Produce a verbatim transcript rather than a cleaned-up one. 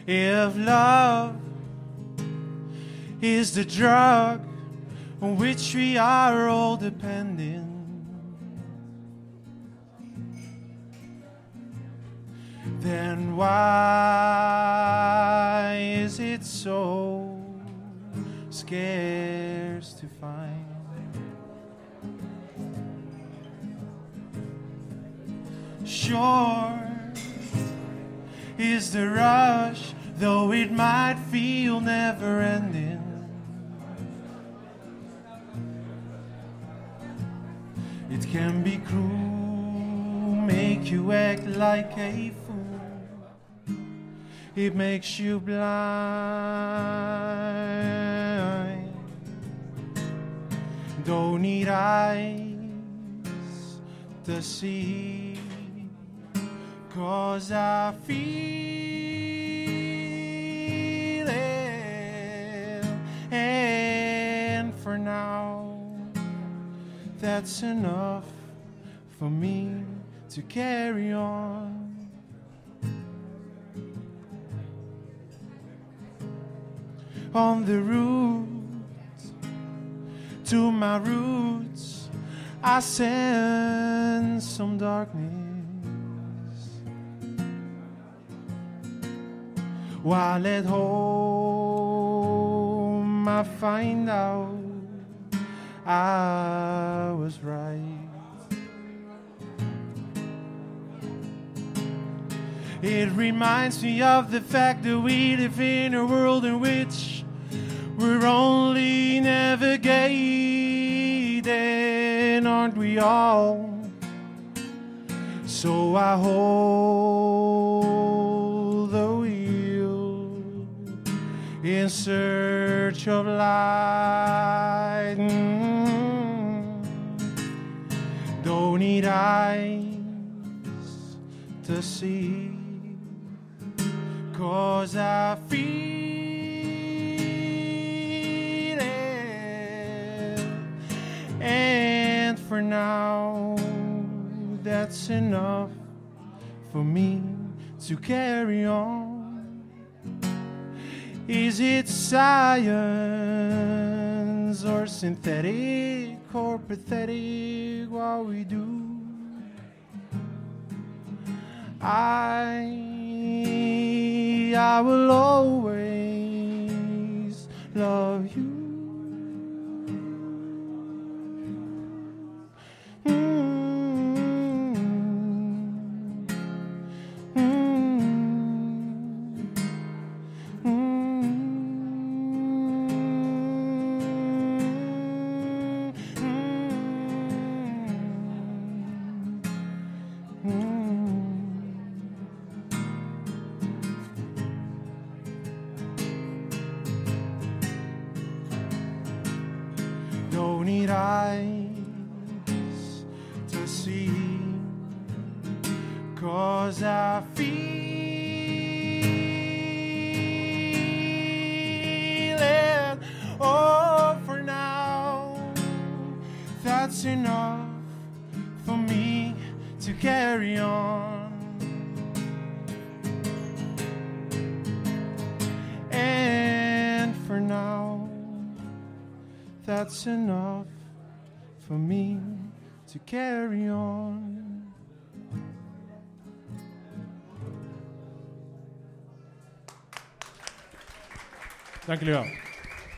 If love is the drug on which we are all dependent, then why is it so scarce to find? Sure is the rush, though it might feel never ending. It can be cruel, make you act like a fool. It makes you blind. Don't need eyes to see, 'cause I feel it. And for now, that's enough for me to carry on. On the route to my roots, I sense some darkness, while at home I find out I was right. It reminds me of the fact that we live in a world in which we're only navigating, aren't we all? So I hold the wheel in search of light. Mm. Don't need eyes to see, 'cause I feel it. And for now, that's enough for me to carry on. Is it science or synthetic or pathetic what we do? I I will always love you. Don't need eyes to see, 'cause I feel it. Oh, for now, that's enough for me to carry on. And for now, that's enough for me to carry on. Dank jullie wel.